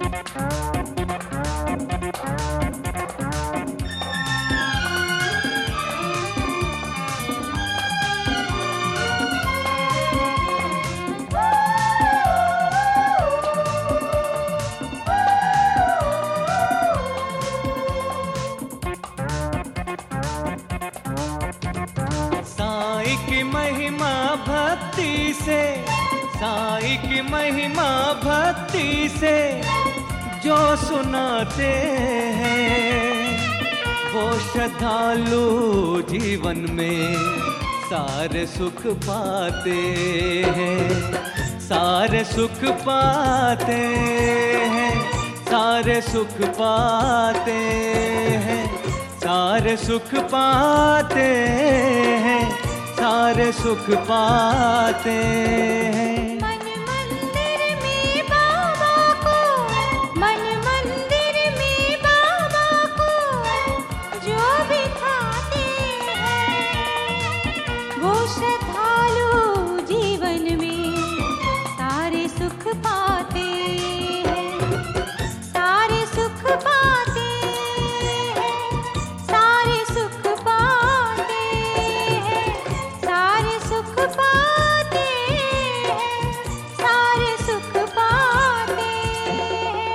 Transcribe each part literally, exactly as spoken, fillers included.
महिमा भक्ति से, साईं की महिमा भक्ति से जो सुनाते हैं वो श्रद्धालु जीवन में सारे सुख पाते हैं, सारे सुख पाते हैं, सारे सुख पाते हैं, सारे सुख पाते हैं, सारे सुख पाते हैं। मन मंदिर में बाबा को, मन मंदिर में बाबा को जो बिठाते हैं वो श्रद्धालु जीवन में सारे सुख पाते हैं, सारे सुख पाते हैं, सारे सुख पाते हैं, सारे सुख पाते हैं, सारे सुख पाते हैं।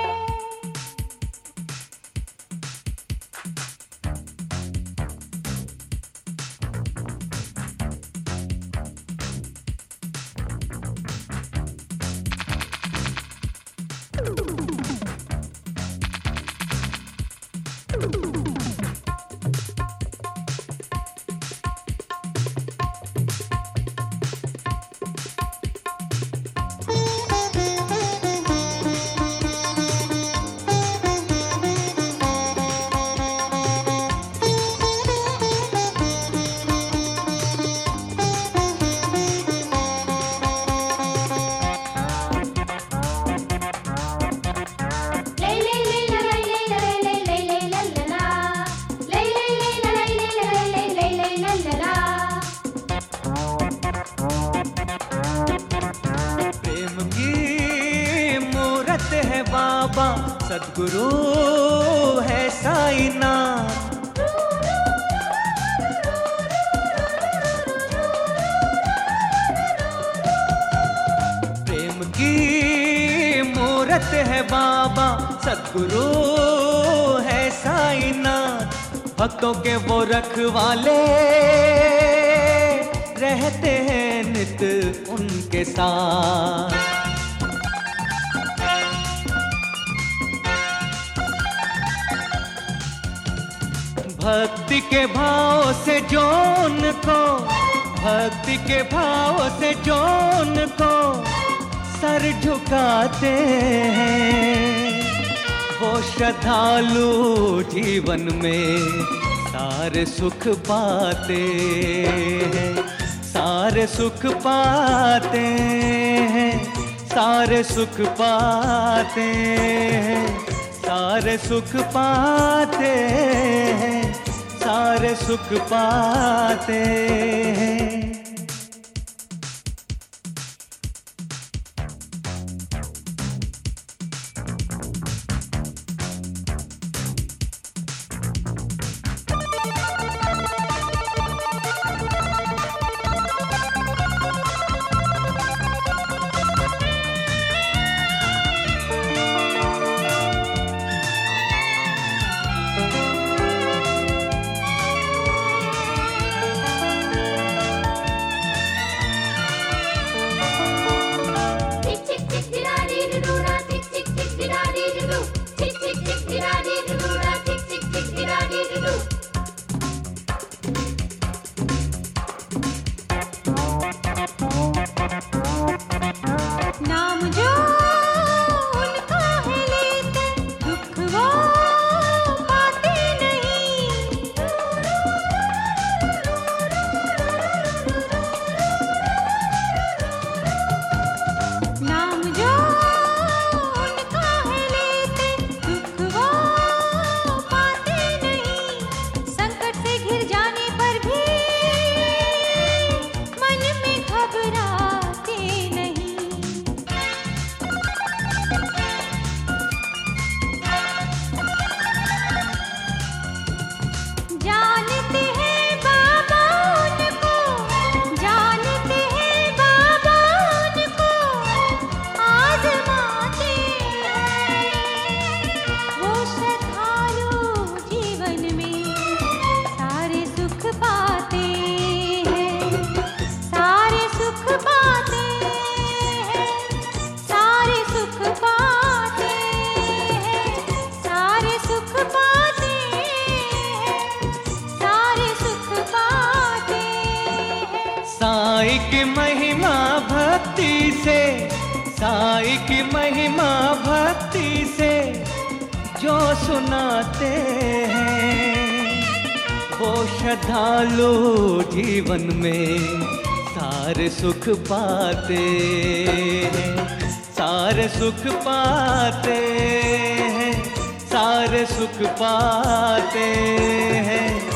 प्रेम की मूरत है बाबा, सद्गुरु है साईनाथ। प्रेम की मूरत है बाबा, सद्गुरु है साईनाथ। भक्तों के वो रखवाले रहते हैं नित उनके साथ। भक्ति के भाव से जो उनको, भक्ति के भाव से जो उनको सर झुकाते हैं वो श्रद्धालु जीवन में सारे सुख पाते हैं, सारे सुख पाते हैं, सारे सुख पाते हैं, सारे सुख पाते हैं, सारे सुख पाते हैं। नाम जो उनका है लेते दुख वो पाते नहीं। नाम जो उनका है लेते की महिमा भक्ति से, साई की महिमा भक्ति से जो सुनाते हैं, वो श्रद्धालु जीवन में सारे सुख पाते हैं, सारे सुख पाते हैं, सारे सुख पाते हैं।